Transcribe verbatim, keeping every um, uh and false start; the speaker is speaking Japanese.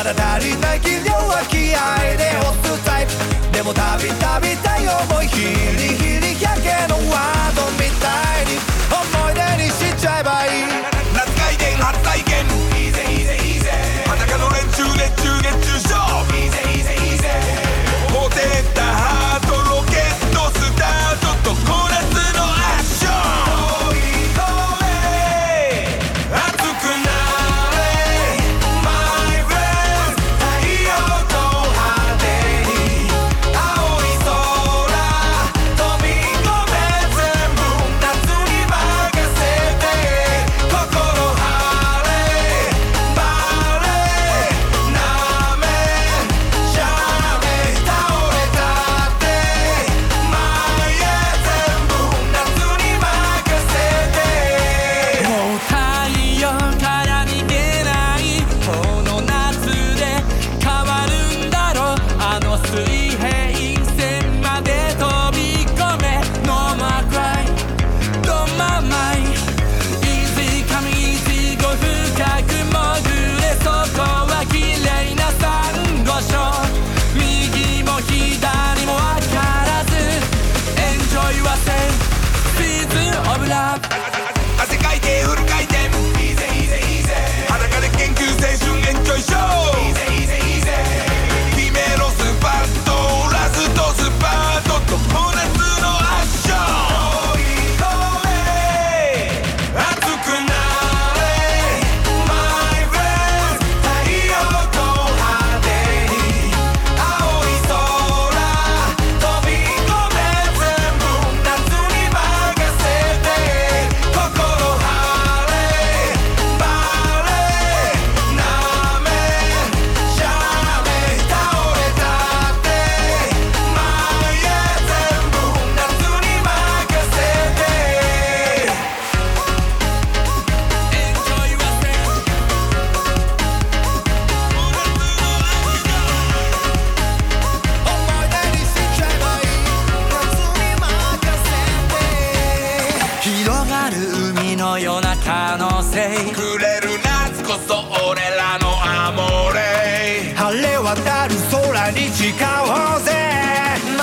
だ足りない気量は気合で押すタイプでもたびたびたい思いヒリヒリやけのワードみたいに思い出にしちゃえばいい夏回転初体験いいぜいいぜいいぜ裸の連中熱中熱中症いいぜいいぜいいぜ持てたハートロケットスタートとコーラスのアクション追い込め熱くなれ My friend 太陽と派手に青い空飛び込め全部夏に任せて心晴れバレなめしゃべ倒れたって前へ全部夏に任せてもう太陽から逃げないこの夏で変わるんだろうあの水平線まで飛び込め No more cry Don't mind Easy come easy go 深く潜れそこは綺麗なサンゴ礁右も左も分からず Enjoy yourself Season of love汗かいてフル回転いいぜいいぜいいぜ裸で研究青春エンジョイショーいいぜいいぜいいぜ決めろスパッとラストスパートとコーラスのアクション追い込め熱くなれ My friend 太陽と派手に青い空飛び込め全部夏に任せて心晴れバレなめしゃべ倒れたって前へ全部夏に任せて Enjoy yourself 思い出にしちゃえばいい夏に任せて広がる海のような可能性くれる夏こそ俺らのアモーレ晴れ渡る空に誓おうぜ